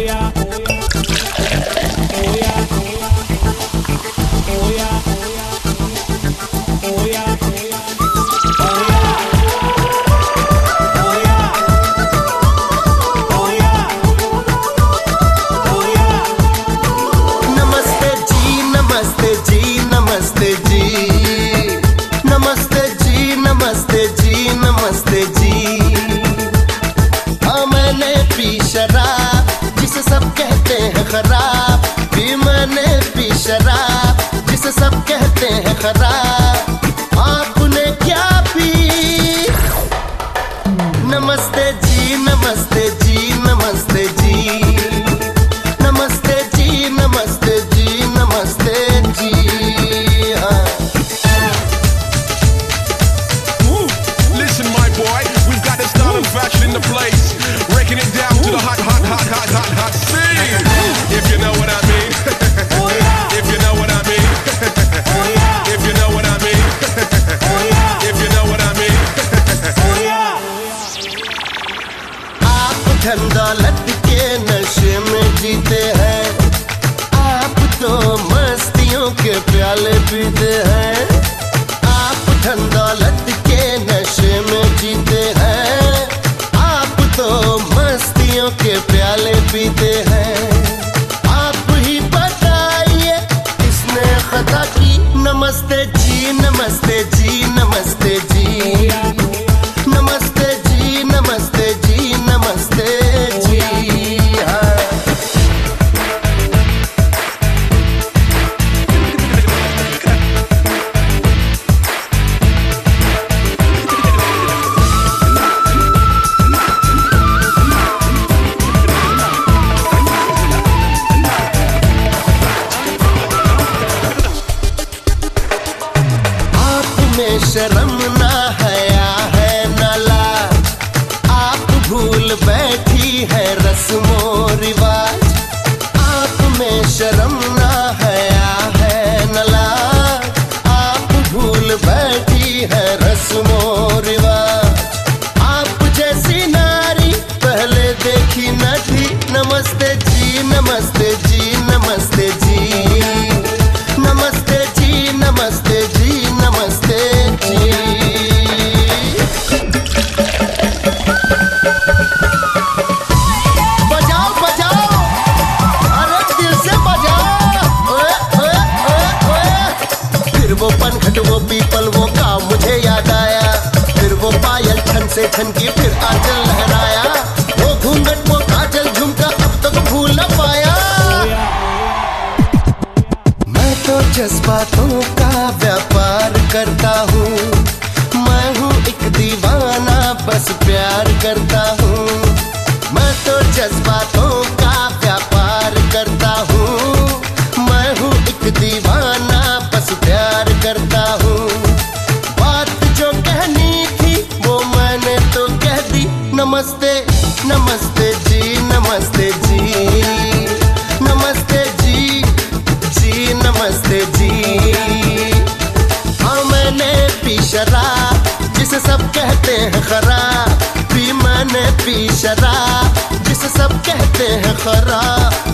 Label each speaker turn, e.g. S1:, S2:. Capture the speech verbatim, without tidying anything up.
S1: खराब भी मैंने पी शराब जिसे सब कहते हैं खराब, आपने क्या पी? नमस्ते जी नमस्ते जी नमस्ते जी नमस्ते जी नमस्ते जी नमस्ते जी। हाँ।
S2: Listen my boy, we've got the style and fashion in the place, breaking it down to the hot hot hot hot hot hot scene. If you know what I mean. Oh yeah. If you know what I mean. Oh yeah. If you know what I mean. Oh yeah. If you know what I mean. Oh yeah.
S1: आप धन दौलत के नशे में जीते हैं, आप तो मस्तियों के प्याले पीते हैं। आप धन दौलत के नशे में जीते हैं, आप तो मस्तियों के प्याले पीते हैं। नमस्ते जी नमस्ते जी नमस्ते जी नमस्ते जी नमस्ते जी नमस्ते जी। हाँ। शर्म ना हया है ना लाज, आप भूल बैठी है रस्मो रिवाज। आप में शर्म ना हया है ना लाज, आप भूल बैठी है रस्मो रिवाज। आप जैसी नारी पहले देखी न थी। नमस्ते जी नमस्ते जी नमस्ते जी नमस्ते जी नमस्ते जी नमस्ते। बजाओ बजाओ, अरे दिल से बजाओ। ओए ओए ओए ओए। फिर वो पनघट वो पीपल वो गाँव मुझे याद आया, फिर वो पायल छन से छन की फिर आंचल लहराया, वो घूंघट वो काजल झुमका अब तक भूल न पाया। मैं तो जज्बातों का व्यापार करता हूँ, मैं हूँ एक दीवाना बस प्यार करता हूँ। मैं तो जज्बातों का व्यापार करता हूँ, मैं हूँ एक दीवाना बस प्यार करता हूँ। बात जो कहनी थी वो मैंने तो कह दी। नमस्ते नमस्ते जी नमस्ते जी नमस्ते जी जी नमस्ते जी। हाँ मैंने पी शराब जिसे सब कहते हैं खराब, भी मैंने पी शराब जिसे सब कहते हैं खराब।